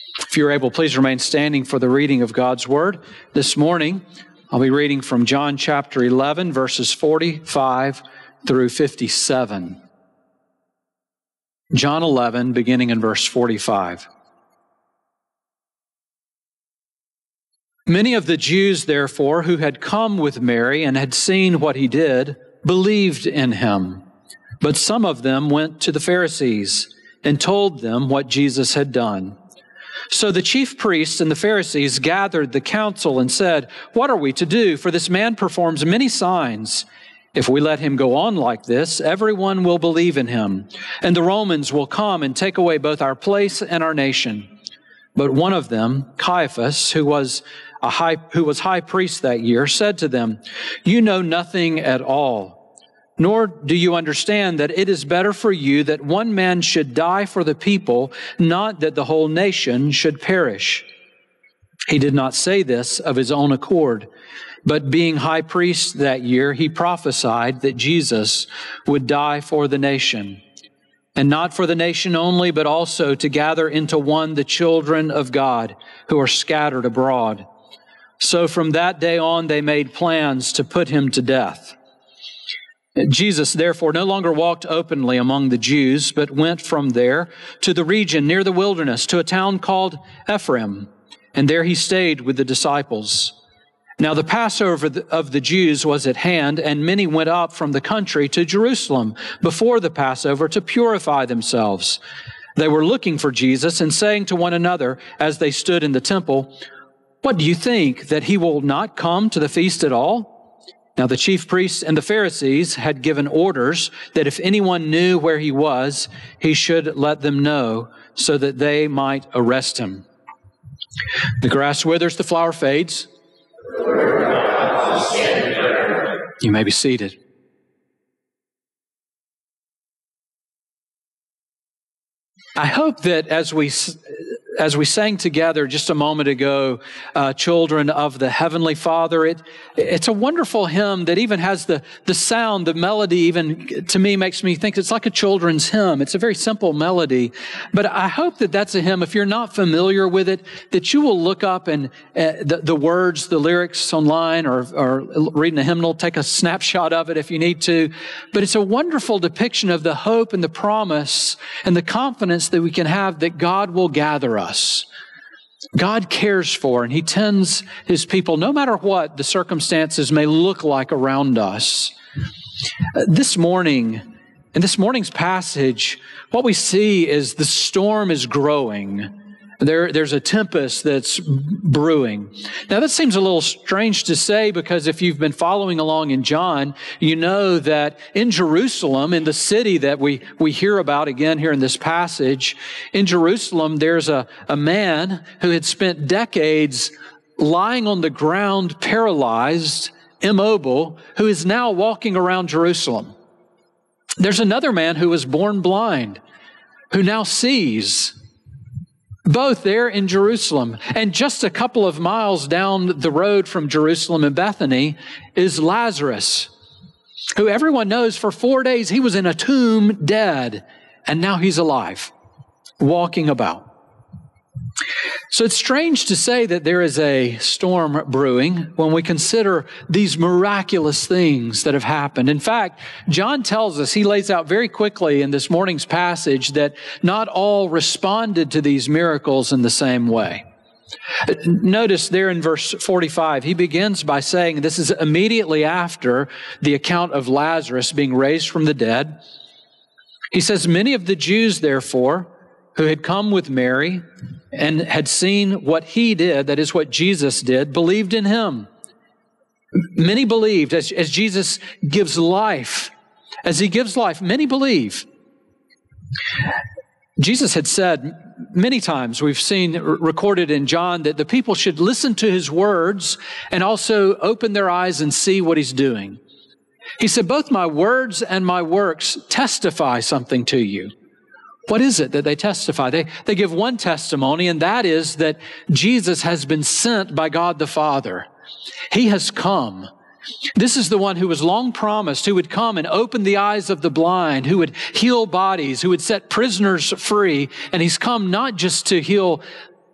If you're able, please remain standing for the reading of God's Word. This morning, I'll be reading from John chapter 11, verses 45 through 57. John 11, beginning in verse 45. Many of the Jews, therefore, who had come with Mary and had seen what he did, believed in him. But some of them went to the Pharisees and told them what Jesus had done. So the chief priests and the Pharisees gathered the council and said, "What are we to do? For this man performs many signs. If we let him go on like this, everyone will believe in him, and the Romans will come and take away both our place and our nation." But one of them, Caiaphas, who was high priest that year, said to them, "You know nothing at all. Nor do you understand that it is better for you that one man should die for the people, not that the whole nation should perish." He did not say this of his own accord, but being high priest that year, he prophesied that Jesus would die for the nation, and not for the nation only, but also to gather into one the children of God who are scattered abroad. So from that day on, they made plans to put him to death. Jesus, therefore, no longer walked openly among the Jews, but went from there to the region near the wilderness, to a town called Ephraim, and there he stayed with the disciples. Now the Passover of the Jews was at hand, and many went up from the country to Jerusalem before the Passover to purify themselves. They were looking for Jesus and saying to one another as they stood in the temple, "What do you think, that he will not come to the feast at all?" Now the chief priests and the Pharisees had given orders that if anyone knew where he was, he should let them know so that they might arrest him. The grass withers, the flower fades. You may be seated. I hope that as we sang together just a moment ago, Children of the Heavenly Father, it's a wonderful hymn that even has the sound, the melody even to me makes me think it's like a children's hymn. It's a very simple melody. But I hope that that's a hymn, if you're not familiar with it, that you will look up and the words, the lyrics online or reading a hymnal, take a snapshot of it if you need to. But it's a wonderful depiction of the hope and the promise and the confidence that we can have that God will gather us. God cares for and He tends His people no matter what the circumstances may look like around us. This morning, in this morning's passage, what we see is the storm is growing. There's a tempest that's brewing. Now that seems a little strange to say because if you've been following along in John, you know that in Jerusalem, in the city that we hear about again here in this passage, in Jerusalem there's a man who had spent decades lying on the ground paralyzed, immobile, who is now walking around Jerusalem. There's another man who was born blind, who now sees. Both there in Jerusalem. And just a couple of miles down the road from Jerusalem and Bethany is Lazarus, who everyone knows for 4 days he was in a tomb dead, and now he's alive, walking about. So it's strange to say that there is a storm brewing when we consider these miraculous things that have happened. In fact, John tells us, he lays out very quickly in this morning's passage that not all responded to these miracles in the same way. Notice there in verse 45, he begins by saying, this is immediately after the account of Lazarus being raised from the dead. He says, many of the Jews, therefore, who had come with Mary and had seen what he did, that is what Jesus did, believed in him. Many believed as Jesus gives life. As he gives life, many believe. Jesus had said many times, we've seen recorded in John, that the people should listen to his words and also open their eyes and see what he's doing. He said, both my words and my works testify something to you. What is it that they testify? They give one testimony, and that is that Jesus has been sent by God the Father. He has come. This is the one who was long promised, who would come and open the eyes of the blind, who would heal bodies, who would set prisoners free. And he's come not just to heal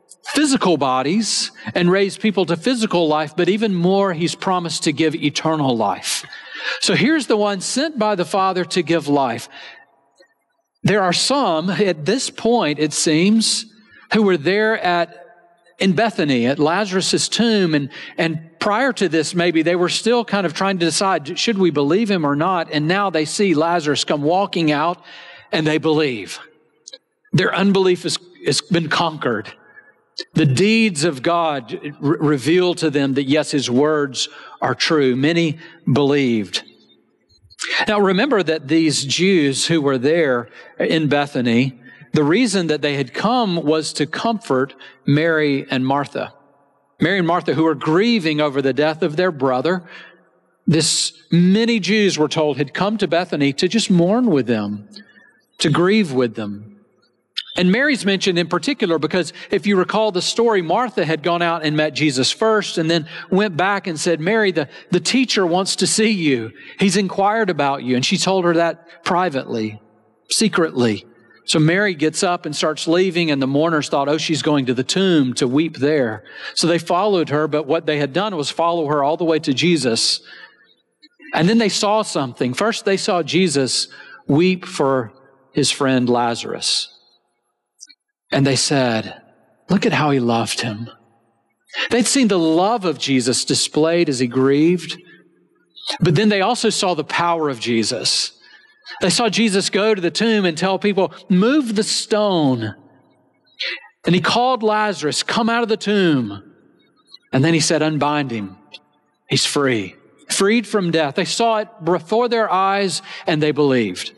physical bodies and raise people to physical life, but even more, he's promised to give eternal life. So here's the one sent by the Father to give life. There are some at this point, it seems, who were there in Bethany at Lazarus' tomb. And prior to this, maybe they were still kind of trying to decide, should we believe him or not? And now they see Lazarus come walking out and they believe. Their unbelief has been conquered. The deeds of God reveal to them that, yes, his words are true. Many believed. Now, remember that these Jews who were there in Bethany, the reason that they had come was to comfort Mary and Martha. Mary and Martha, who were grieving over the death of their brother. Many Jews were told had come to Bethany to just mourn with them, to grieve with them. And Mary's mentioned in particular because if you recall the story, Martha had gone out and met Jesus first and then went back and said, Mary, the teacher wants to see you. He's inquired about you. And she told her that privately, secretly. So Mary gets up and starts leaving, and the mourners thought, oh, she's going to the tomb to weep there. So they followed her, but what they had done was follow her all the way to Jesus. And then they saw something. First, they saw Jesus weep for his friend Lazarus. And they said, look at how he loved him. They'd seen the love of Jesus displayed as he grieved, but then they also saw the power of Jesus. They saw Jesus go to the tomb and tell people, move the stone. And he called Lazarus, come out of the tomb. And then he said, unbind him. He's free, freed from death. They saw it before their eyes and they believed.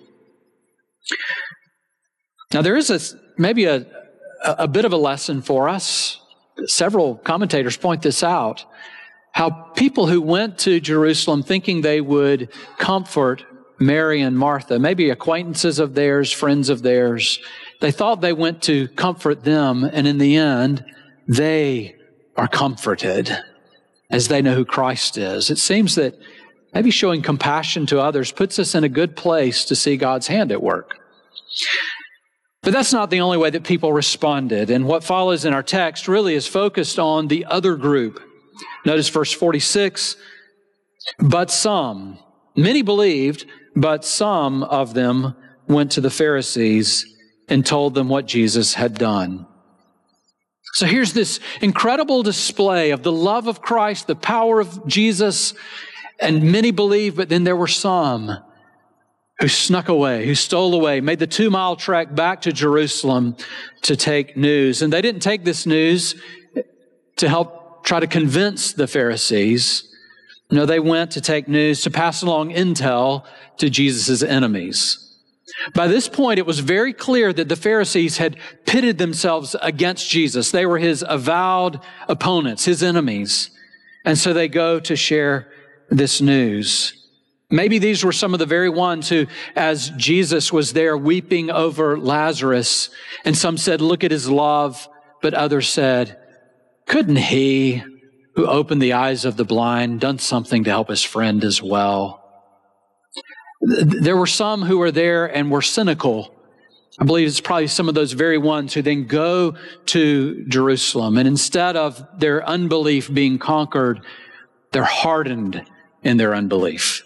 Now there is maybe a bit of a lesson for us. Several commentators point this out. How people who went to Jerusalem thinking they would comfort Mary and Martha, maybe acquaintances of theirs, friends of theirs, they thought they went to comfort them, and in the end, they are comforted as they know who Christ is. It seems that maybe showing compassion to others puts us in a good place to see God's hand at work. But that's not the only way that people responded. And what follows in our text really is focused on the other group. Notice verse 46, but some, many believed, but some of them went to the Pharisees and told them what Jesus had done. So here's this incredible display of the love of Christ, the power of Jesus, and many believed, but then there were some who snuck away, who stole away, made the 2-mile trek back to Jerusalem to take news. And they didn't take this news to help try to convince the Pharisees. No, they went to take news, to pass along intel to Jesus' enemies. By this point, it was very clear that the Pharisees had pitted themselves against Jesus. They were his avowed opponents, his enemies. And so they go to share this news. Maybe these were some of the very ones who, as Jesus was there weeping over Lazarus, and some said, look at his love, but others said, couldn't he who opened the eyes of the blind done something to help his friend as well? There were some who were there and were cynical. I believe it's probably some of those very ones who then go to Jerusalem, and instead of their unbelief being conquered, they're hardened in their unbelief.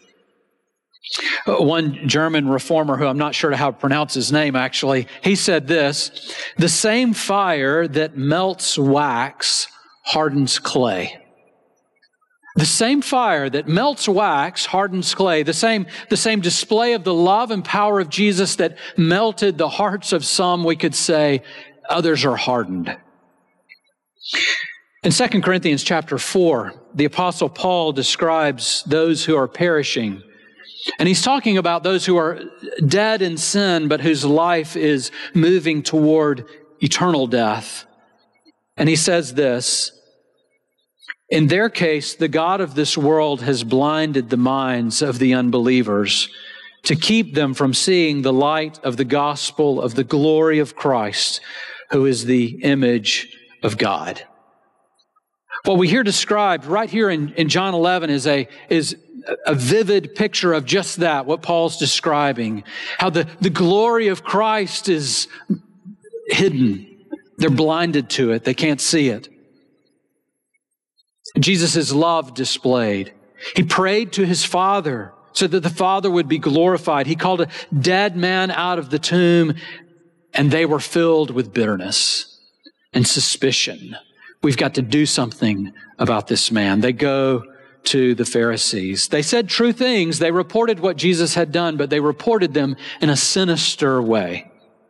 One German reformer, who I'm not sure how to pronounce his name actually, he said this, the same fire that melts wax hardens clay. The same fire that melts wax hardens clay. The same display of the love and power of Jesus that melted the hearts of some, we could say, others are hardened. In 2 Corinthians chapter 4, the Apostle Paul describes those who are perishing. And he's talking about those who are dead in sin, but whose life is moving toward eternal death. And he says this, in their case, the God of this world has blinded the minds of the unbelievers to keep them from seeing the light of the gospel of the glory of Christ, who is the image of God. What we hear described right here in John 11 is a vivid picture of just that, what Paul's describing. How the glory of Christ is hidden. They're blinded to it. They can't see it. Jesus' love displayed. He prayed to his Father so that the Father would be glorified. He called a dead man out of the tomb, and they were filled with bitterness and suspicion. We've got to do something about this man. They go to the Pharisees. They said true things. They reported what Jesus had done, but they reported them in a sinister way.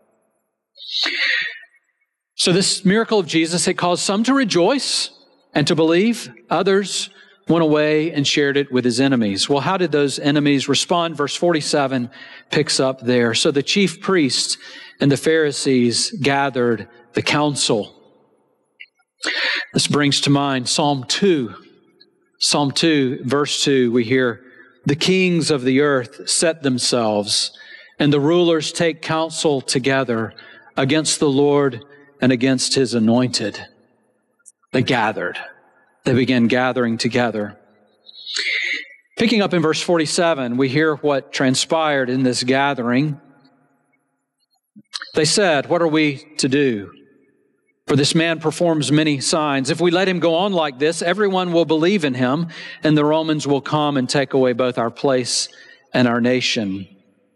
So this miracle of Jesus, it caused some to rejoice and to believe. Others went away and shared it with his enemies. Well, how did those enemies respond? Verse 47 picks up there. So the chief priests and the Pharisees gathered the council. This brings to mind Psalm 2. Psalm 2, verse 2, we hear, "The kings of the earth set themselves, and the rulers take counsel together against the Lord and against his anointed." They gathered. They began gathering together. Picking up in verse 47, we hear what transpired in this gathering. They said, "What are we to do? For this man performs many signs. If we let him go on like this, everyone will believe in him, and the Romans will come and take away both our place and our nation."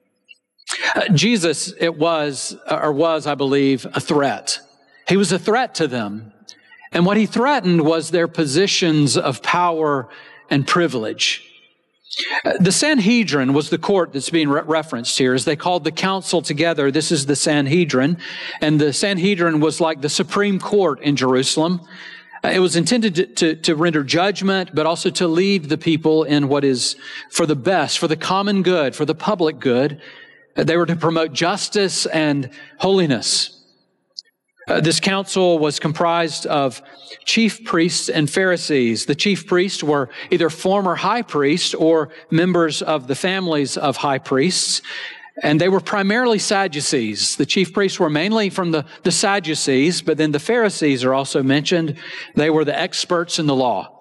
Jesus, was, I believe, a threat. He was a threat to them. And what he threatened was their positions of power and privilege. The Sanhedrin was the court that's being referenced here, as they called the council together. This is the Sanhedrin. And the Sanhedrin was like the Supreme Court in Jerusalem. It was intended to render judgment, but also to lead the people in what is for the best, for the common good, for the public good. They were to promote justice and holiness. This council was comprised of chief priests and Pharisees. The chief priests were either former high priests or members of the families of high priests, and they were primarily Sadducees. The chief priests were mainly from the Sadducees, but then the Pharisees are also mentioned. They were the experts in the law.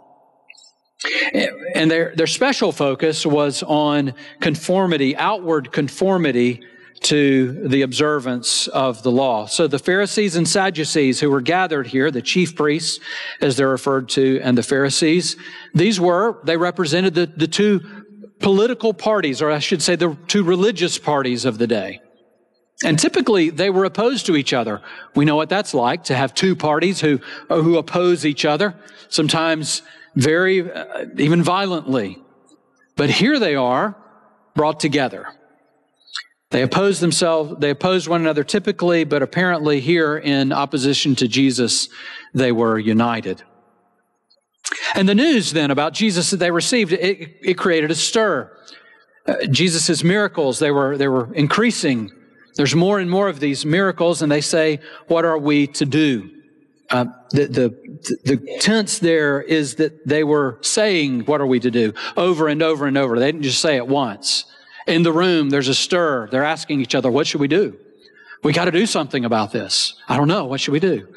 And their special focus was on conformity, outward conformity to the observance of the law. So the Pharisees and Sadducees who were gathered here, the chief priests, as they're referred to, and the Pharisees, they represented the two political parties, or I should say the two religious parties of the day. And typically they were opposed to each other. We know what that's like, to have two parties who oppose each other, sometimes very, even violently. But here they are, brought together. They opposed one another typically, but apparently here in opposition to Jesus, they were united. And the news then about Jesus that they received, it created a stir. Jesus' miracles, they were increasing. There's more and more of these miracles, and they say, "What are we to do?" The tense there is that they were saying, "What are we to do?" over and over and over. They didn't just say it once. In the room, there's a stir. They're asking each other, "What should we do? We got to do something about this. I don't know. What should we do?"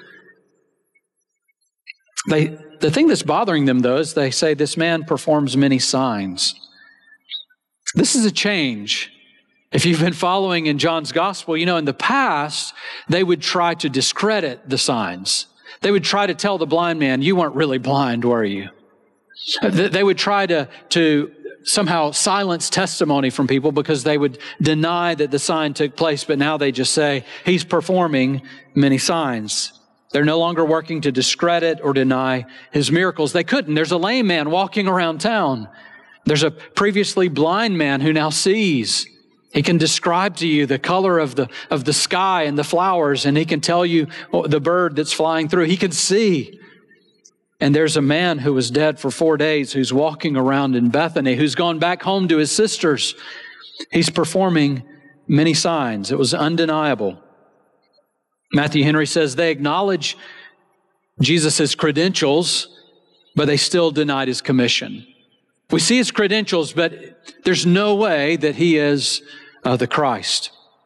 The thing that's bothering them, though, is they say, "This man performs many signs." This is a change. If you've been following in John's gospel, you know, in the past, they would try to discredit the signs. They would try to tell the blind man, "You weren't really blind, were you?" They would try to somehow silence testimony from people because they would deny that the sign took place, but now they just say, "He's performing many signs." They're no longer working to discredit or deny his miracles. They couldn't. There's a lame man walking around town. There's a previously blind man who now sees. He can describe to you the color of the sky and the flowers, and he can tell you the bird that's flying through. He can see. And there's a man who was dead for 4 days who's walking around in Bethany, who's gone back home to his sisters. He's performing many signs. It was undeniable. Matthew Henry says they acknowledge Jesus' credentials, but they still denied his commission. We see his credentials, but there's no way that he is the Christ.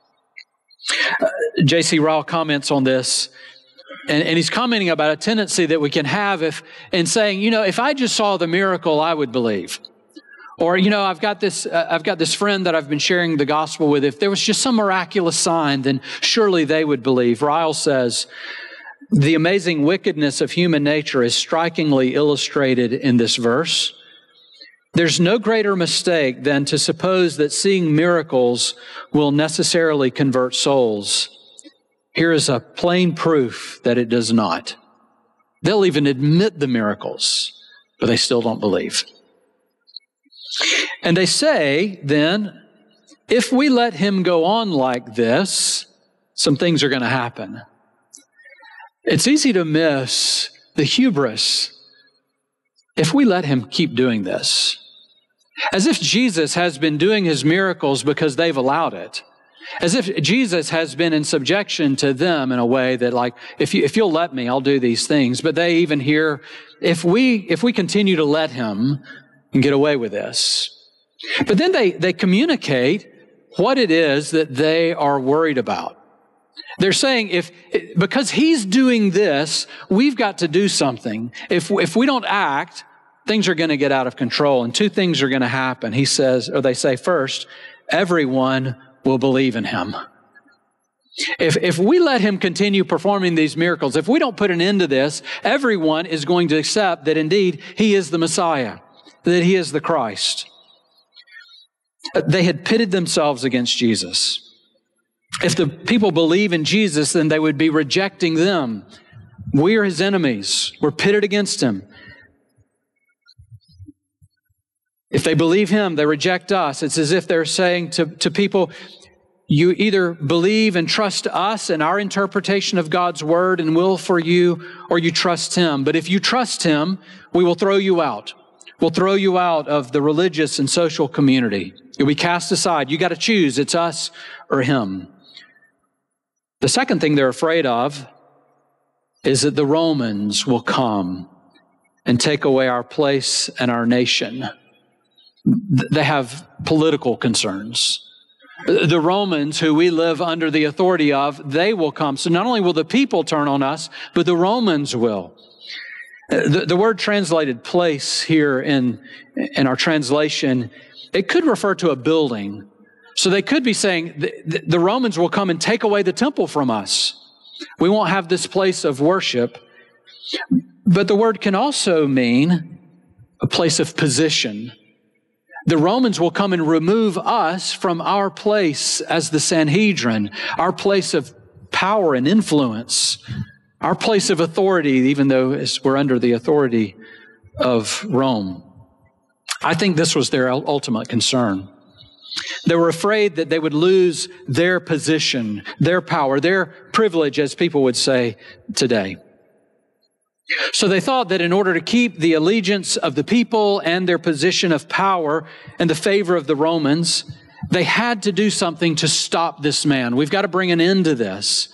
J.C. Ryle comments on this, and he's commenting about a tendency that we can have in saying, you know, if I just saw the miracle, I would believe. Or, you know, I've got this friend that I've been sharing the gospel with. If there was just some miraculous sign, then surely they would believe. Ryle says, The amazing wickedness of human nature is strikingly illustrated in this verse. There's no greater mistake than to suppose that seeing miracles will necessarily convert souls. Here is a plain proof that it does not. They'll even admit the miracles, but they still don't believe. And they say, then, if we let him go on like this, some things are going to happen. It's easy to miss the hubris if we let him keep doing this. As if Jesus has been doing his miracles because they've allowed it. As if Jesus has been in subjection to them in a way that, like, if you'll let me, I'll do these things. But they even hear, if we continue to let him and get away with this. But then they communicate what it is that they are worried about. They're saying, because he's doing this, we've got to do something. If we don't act, things are going to get out of control, and two things are going to happen. He says, or they say, first, everyone will believe in him. If we let him continue performing these miracles, if we don't put an end to this, everyone is going to accept that indeed he is the Messiah, that he is the Christ. They had pitted themselves against Jesus. If the people believe in Jesus, then they would be rejecting them. We are his enemies. We're pitted against him. If they believe him, they reject us. It's as if they're saying to people, you either believe and trust us and our interpretation of God's word and will for you, or you trust him. But if you trust him, we will throw you out. We'll throw you out of the religious and social community. You'll be cast aside. You got to choose. It's us or him. The second thing they're afraid of is that the Romans will come and take away our place and our nation. They have political concerns. The Romans, who we live under the authority of, they will come. So not only will the people turn on us, but the Romans will. The word translated place here in our translation, it could refer to a building. So they could be saying, the Romans will come and take away the temple from us. We won't have this place of worship. But the word can also mean a place of position. The Romans will come and remove us from our place as the Sanhedrin, our place of power and influence, our place of authority, even though we're under the authority of Rome. I think this was their ultimate concern. They were afraid that they would lose their position, their power, their privilege, as people would say today. So they thought that in order to keep the allegiance of the people and their position of power and the favor of the Romans, they had to do something to stop this man. We've got to bring an end to this.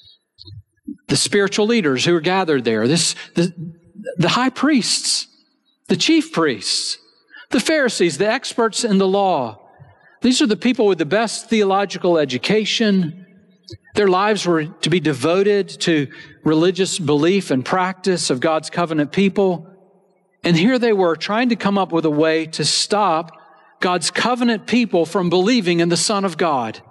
The spiritual leaders who were gathered there, the high priests, the chief priests, the Pharisees, the experts in the law. These are the people with the best theological education. Their lives were to be devoted to religious belief and practice of God's covenant people. And here they were trying to come up with a way to stop God's covenant people from believing in the Son of God.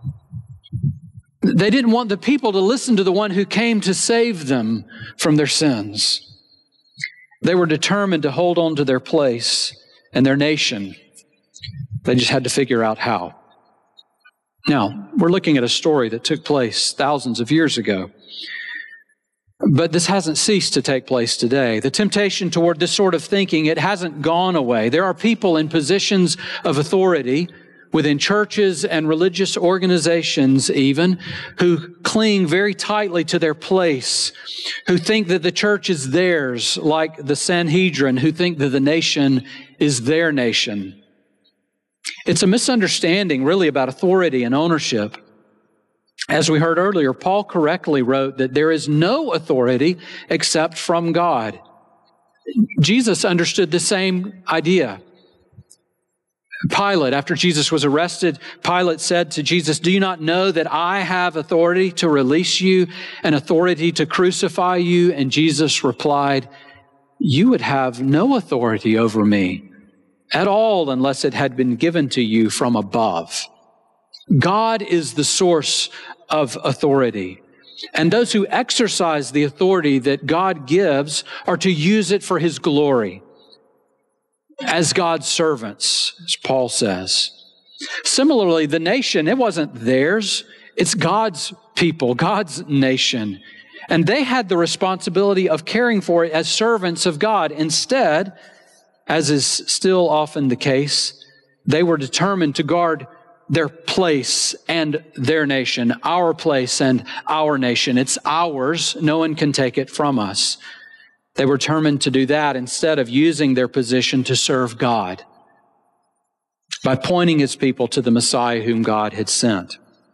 They didn't want the people to listen to the one who came to save them from their sins. They were determined to hold on to their place and their nation. They just had to figure out how. Now, we're looking at a story that took place thousands of years ago. But this hasn't ceased to take place today. The temptation toward this sort of thinking, it hasn't gone away. There are people in positions of authority within churches and religious organizations even, who cling very tightly to their place, who think that the church is theirs, like the Sanhedrin, who think that the nation is their nation. It's a misunderstanding, really, about authority and ownership. As we heard earlier, Paul correctly wrote that there is no authority except from God. Jesus understood the same idea. Pilate, after Jesus was arrested, Pilate said to Jesus, "Do you not know that I have authority to release you and authority to crucify you?" And Jesus replied, "You would have no authority over me at all unless it had been given to you from above." God is the source of authority. And those who exercise the authority that God gives are to use it for His glory as God's servants, as Paul says. Similarly, the nation, it wasn't theirs. It's God's people, God's nation. And they had the responsibility of caring for it as servants of God. Instead, as is still often the case, they were determined to guard their place and their nation, our place and our nation. It's ours. No one can take it from us. They were determined to do that instead of using their position to serve God by pointing His people to the Messiah whom God had sent.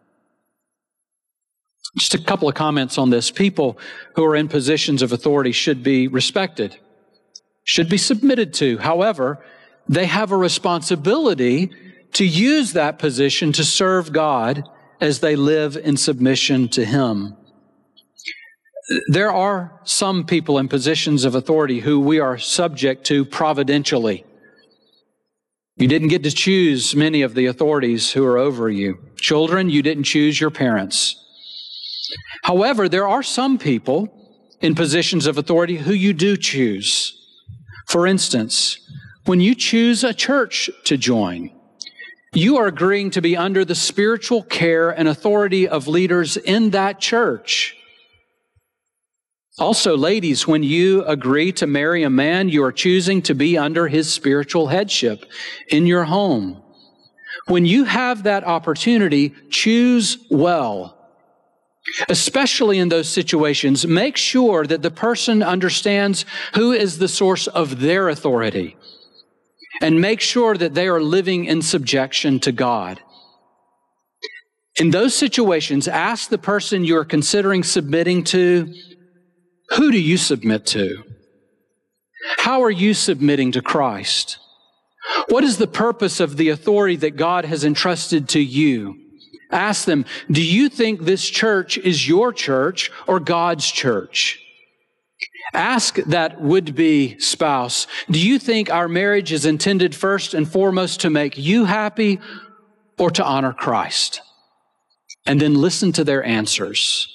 Just a couple of comments on this. People who are in positions of authority should be respected, should be submitted to. However, they have a responsibility to use that position to serve God as they live in submission to Him. There are some people in positions of authority who we are subject to providentially. You didn't get to choose many of the authorities who are over you. Children, you didn't choose your parents. However, there are some people in positions of authority who you do choose. For instance, when you choose a church to join, you are agreeing to be under the spiritual care and authority of leaders in that church. Also, ladies, when you agree to marry a man, you are choosing to be under his spiritual headship in your home. When you have that opportunity, choose well. Especially in those situations, make sure that the person understands who is the source of their authority, and make sure that they are living in subjection to God. In those situations, ask the person you are considering submitting to, who do you submit to? How are you submitting to Christ? What is the purpose of the authority that God has entrusted to you? Ask them, do you think this church is your church or God's church? Ask that would-be spouse, do you think our marriage is intended first and foremost to make you happy or to honor Christ? And then listen to their answers.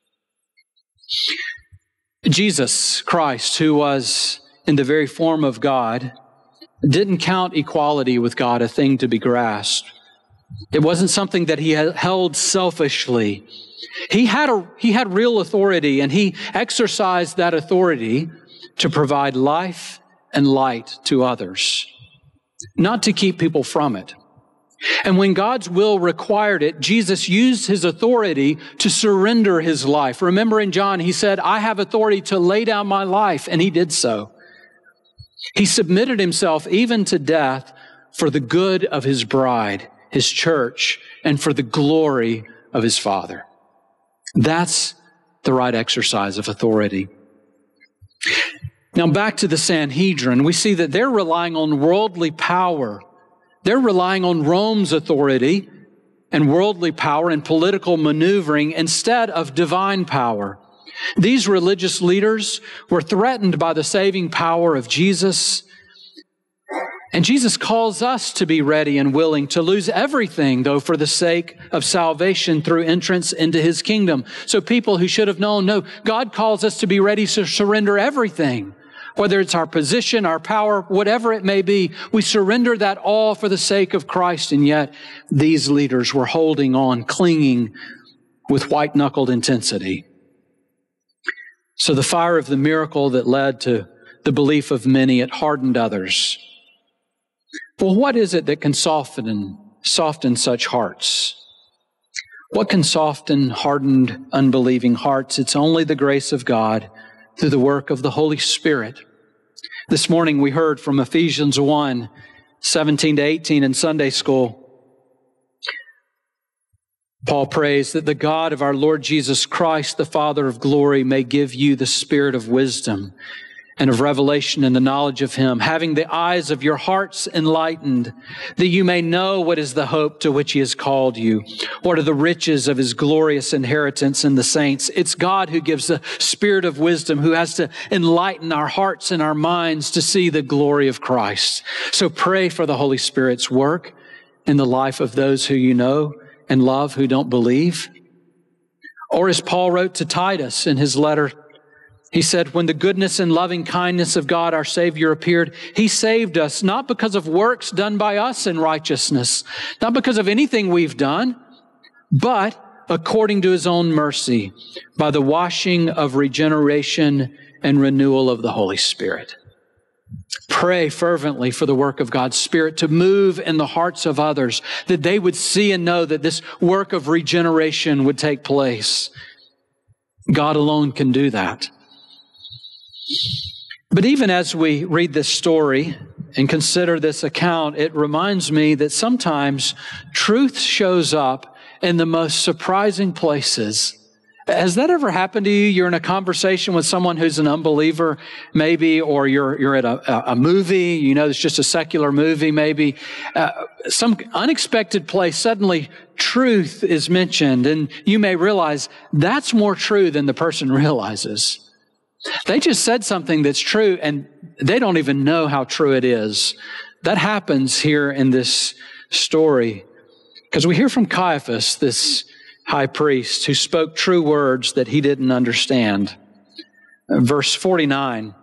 Jesus Christ, who was in the very form of God, didn't count equality with God a thing to be grasped. It wasn't something that He held selfishly. He had real authority, and He exercised that authority to provide life and light to others, not to keep people from it. And when God's will required it, Jesus used His authority to surrender His life. Remember in John, He said, I have authority to lay down my life, and He did so. He submitted Himself even to death for the good of His bride, His church, and for the glory of His Father. That's the right exercise of authority. Now back to the Sanhedrin, we see that they're relying on worldly power. They're relying on Rome's authority and worldly power and political maneuvering instead of divine power. These religious leaders were threatened by the saving power of Jesus. And Jesus calls us to be ready and willing to lose everything, though, for the sake of salvation through entrance into His kingdom. So people who should have known, no, God calls us to be ready to surrender everything. Whether it's our position, our power, whatever it may be, we surrender that all for the sake of Christ. And yet these leaders were holding on, clinging with white-knuckled intensity. So the fire of the miracle that led to the belief of many, it hardened others. Well, what is it that can soften such hearts? What can soften hardened, unbelieving hearts? It's only the grace of God through the work of the Holy Spirit. This morning we heard from Ephesians 1, 17 to 18 in Sunday school. Paul prays that the God of our Lord Jesus Christ, the Father of glory, may give you the spirit of wisdom and of revelation in the knowledge of Him, having the eyes of your hearts enlightened, that you may know what is the hope to which He has called you, what are the riches of His glorious inheritance in the saints. It's God who gives the spirit of wisdom, who has to enlighten our hearts and our minds to see the glory of Christ. So pray for the Holy Spirit's work in the life of those who you know and love who don't believe. Or as Paul wrote to Titus in his letter, he said, when the goodness and loving kindness of God, our Savior, appeared, He saved us, not because of works done by us in righteousness, not because of anything we've done, but according to His own mercy, by the washing of regeneration and renewal of the Holy Spirit. Pray fervently for the work of God's Spirit to move in the hearts of others, that they would see and know that this work of regeneration would take place. God alone can do that. But even as we read this story and consider this account, it reminds me that sometimes truth shows up in the most surprising places. Has that ever happened to you? You're in a conversation with someone who's an unbeliever, maybe, or you're at a movie, it's just a secular movie, maybe. Some unexpected place, suddenly truth is mentioned, and you may realize that's more true than the person realizes. They just said something that's true, and they don't even know how true it is. That happens here in this story, because we hear from Caiaphas, this high priest, who spoke true words that he didn't understand. Verse 49,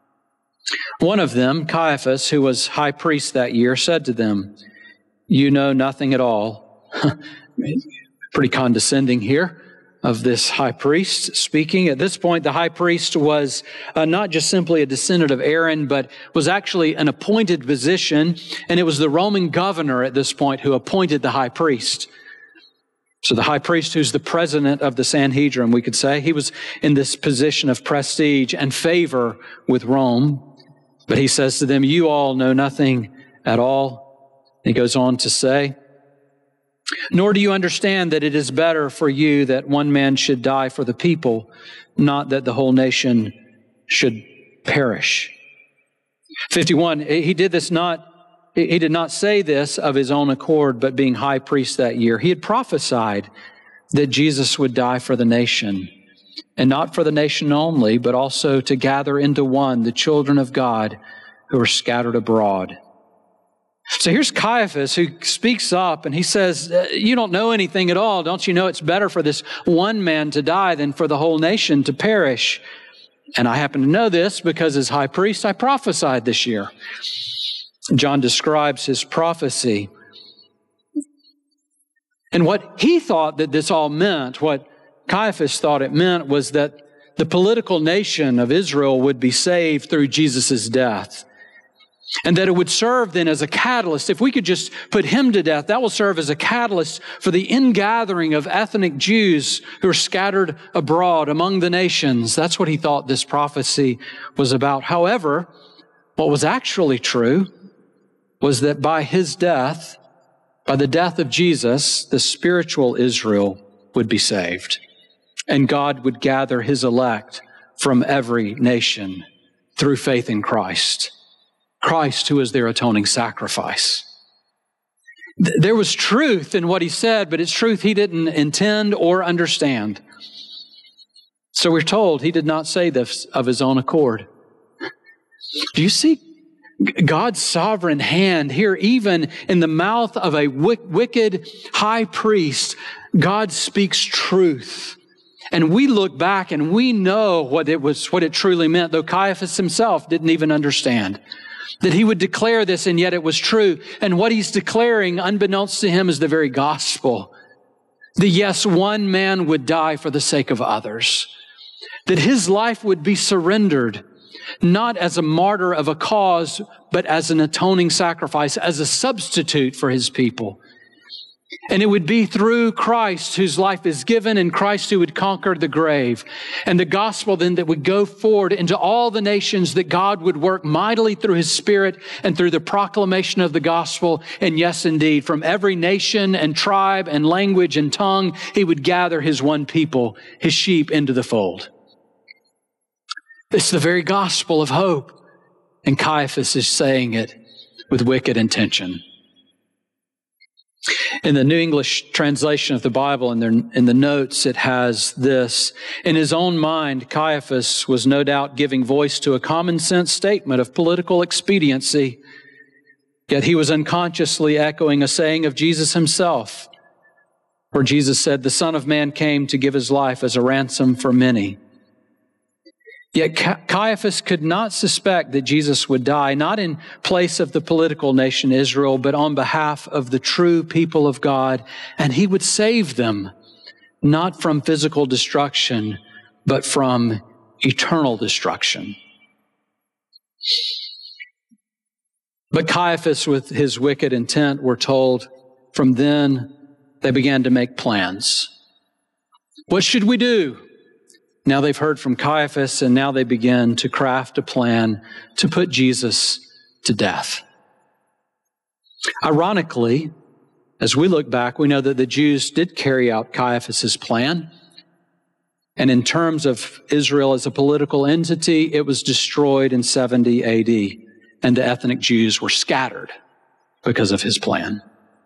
one of them, Caiaphas, who was high priest that year, said to them, "You know nothing at all." Pretty condescending here of this high priest speaking. At this point, the high priest was not just simply a descendant of Aaron, but was actually an appointed position, and it was the Roman governor at this point who appointed the high priest. So the high priest, who's the president of the Sanhedrin, we could say, he was in this position of prestige and favor with Rome. But he says to them, "You all know nothing at all." He goes on to say, "Nor do you understand that it is better for you that one man should die for the people, not that the whole nation should perish." 51, he did not say this of his own accord, but being high priest that year, he had prophesied that Jesus would die for the nation, and not for the nation only, but also to gather into one the children of God who are scattered abroad. So here's Caiaphas who speaks up and he says, "You don't know anything at all. Don't you know it's better for this one man to die than for the whole nation to perish? And I happen to know this because as high priest, I prophesied this year." John describes his prophecy. And what he thought that this all meant, what Caiaphas thought it meant, was that the political nation of Israel would be saved through Jesus' death. And that it would serve then as a catalyst. If we could just put him to death, that will serve as a catalyst for the ingathering of ethnic Jews who are scattered abroad among the nations. That's what he thought this prophecy was about. However, what was actually true was that by his death, by the death of Jesus, the spiritual Israel would be saved. And God would gather his elect from every nation through faith in Christ. Christ, who is their atoning sacrifice. There was truth in what he said, but it's truth he didn't intend or understand. So we're told he did not say this of his own accord. Do you see God's sovereign hand here? Even in the mouth of a wicked high priest, God speaks truth. And we look back and we know what it truly meant, though Caiaphas himself didn't even understand. That he would declare this, and yet it was true. And what he's declaring, unbeknownst to him, is the very gospel. That yes, one man would die for the sake of others. That his life would be surrendered, not as a martyr of a cause, but as an atoning sacrifice, as a substitute for his people. And it would be through Christ whose life is given, and Christ who would conquer the grave. And the gospel then that would go forward into all the nations, that God would work mightily through his Spirit and through the proclamation of the gospel. And yes, indeed, from every nation and tribe and language and tongue, he would gather his one people, his sheep, into the fold. It's the very gospel of hope. And Caiaphas is saying it with wicked intention. In the New English translation of the Bible, in the notes, it has this: in his own mind, Caiaphas was no doubt giving voice to a common sense statement of political expediency, yet he was unconsciously echoing a saying of Jesus himself. where Jesus said, "The Son of Man came to give his life as a ransom for many." Yet Caiaphas could not suspect that Jesus would die, not in place of the political nation Israel, but on behalf of the true people of God, and he would save them, not from physical destruction, but from eternal destruction. But Caiaphas, with his wicked intent, we're told, from then they began to make plans. What should we do? Now they've heard from Caiaphas, and now they begin to craft a plan to put Jesus to death. Ironically, as we look back, we know that the Jews did carry out Caiaphas's plan. And in terms of Israel as a political entity, it was destroyed in 70 AD, and the ethnic Jews were scattered because of his plan.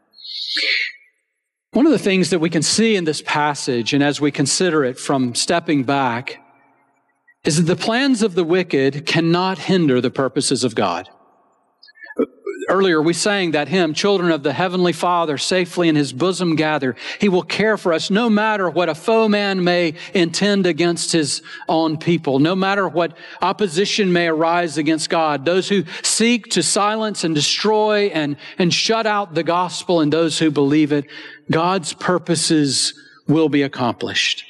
One of the things that we can see in this passage, and as we consider it from stepping back, is that the plans of the wicked cannot hinder the purposes of God. Earlier, we sang that hymn, "Children of the Heavenly Father, safely in His bosom gather." He will care for us no matter what a foe man may intend against His own people, no matter what opposition may arise against God. Those who seek to silence and destroy and shut out the gospel, and those who believe it, God's purposes will be accomplished.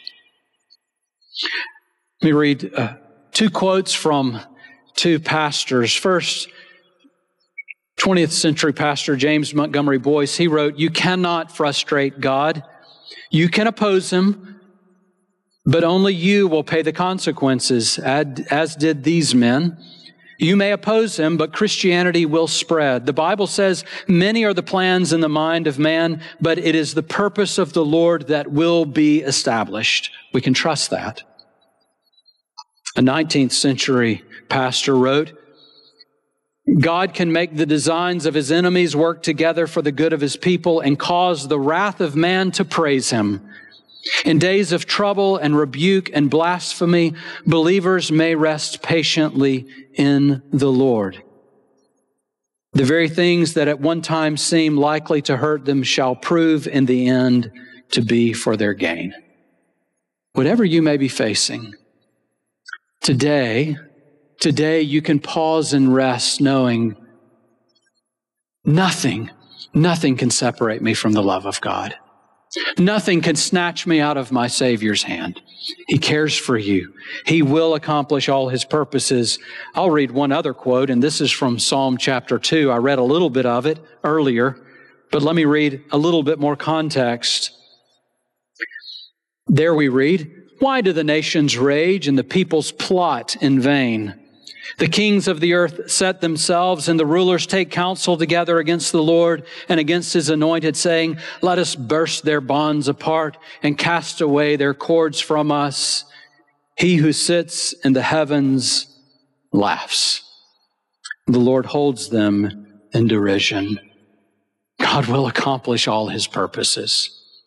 Let me read two quotes from two pastors. First, 20th century pastor James Montgomery Boyce, he wrote, "You cannot frustrate God. You can oppose Him, but only you will pay the consequences, as did these men. You may oppose Him, but Christianity will spread. The Bible says, many are the plans in the mind of man, but it is the purpose of the Lord that will be established." We can trust that. A 19th century pastor wrote, "God can make the designs of His enemies work together for the good of His people and cause the wrath of man to praise Him. In days of trouble and rebuke and blasphemy, believers may rest patiently in the Lord. The very things that at one time seem likely to hurt them shall prove in the end to be for their gain." Whatever you may be facing, today you can pause and rest knowing nothing can separate me from the love of God. Nothing can snatch me out of my Savior's hand. He cares for you. He will accomplish all His purposes. I'll read one other quote, and this is from Psalm chapter 2. I read a little bit of it earlier, but let me read a little bit more context. There we read, "Why do the nations rage and the peoples plot in vain? The kings of the earth set themselves, and the rulers take counsel together against the Lord and against His anointed, saying, let us burst their bonds apart and cast away their cords from us. He who sits in the heavens laughs. The Lord holds them in derision." God will accomplish all His purposes.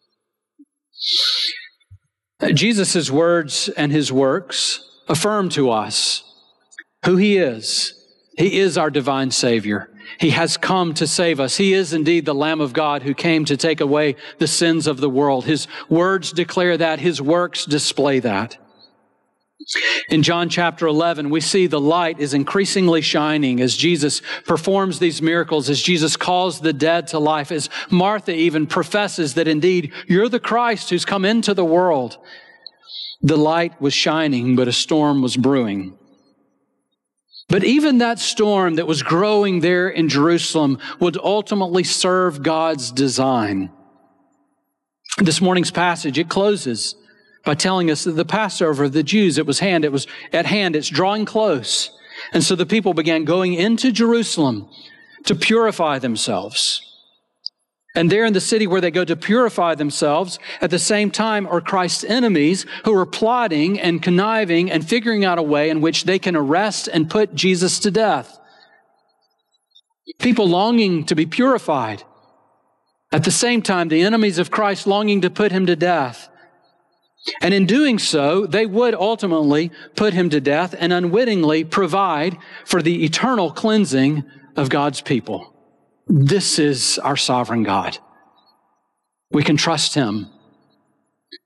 Jesus' words and His works affirm to us who He is. He is our divine Savior. He has come to save us. He is indeed the Lamb of God who came to take away the sins of the world. His words declare that. His works display that. In John chapter 11, we see the light is increasingly shining as Jesus performs these miracles, as Jesus calls the dead to life, as Martha even professes that indeed you're the Christ who's come into the world. The light was shining, but a storm was brewing. But even that storm that was growing there in Jerusalem would ultimately serve God's design. This morning's passage, it closes by telling us that the Passover of the Jews, it was at hand, it's drawing close. And so the people began going into Jerusalem to purify themselves. And there in the city where they go to purify themselves, at the same time are Christ's enemies who are plotting and conniving and figuring out a way in which they can arrest and put Jesus to death. People longing to be purified. At the same time, the enemies of Christ longing to put Him to death. And in doing so, they would ultimately put Him to death and unwittingly provide for the eternal cleansing of God's people. This is our sovereign God. We can trust Him.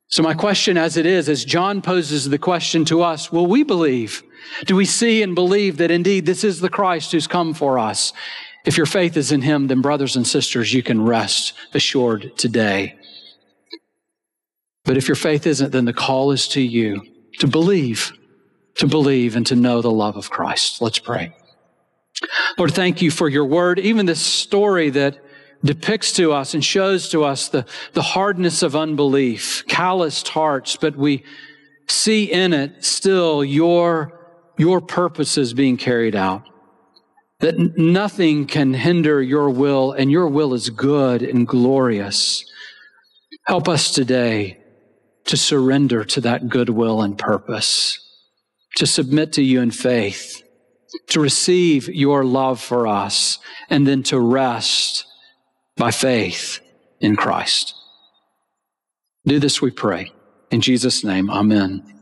So my question as John poses the question to us, will we believe? Do we see and believe that indeed this is the Christ who's come for us? If your faith is in him, then brothers and sisters, you can rest assured today. But if your faith isn't, then the call is to you to believe and to know the love of Christ. Let's pray. Lord, thank you for your word, even this story that depicts to us and shows to us the hardness of unbelief, calloused hearts, but we see in it still your purposes being carried out. That nothing can hinder your will, and your will is good and glorious. Help us today to surrender to that good will and purpose, to submit to you in faith, to receive your love for us, and then to rest by faith in Christ. Do this, we pray. In Jesus' name, amen.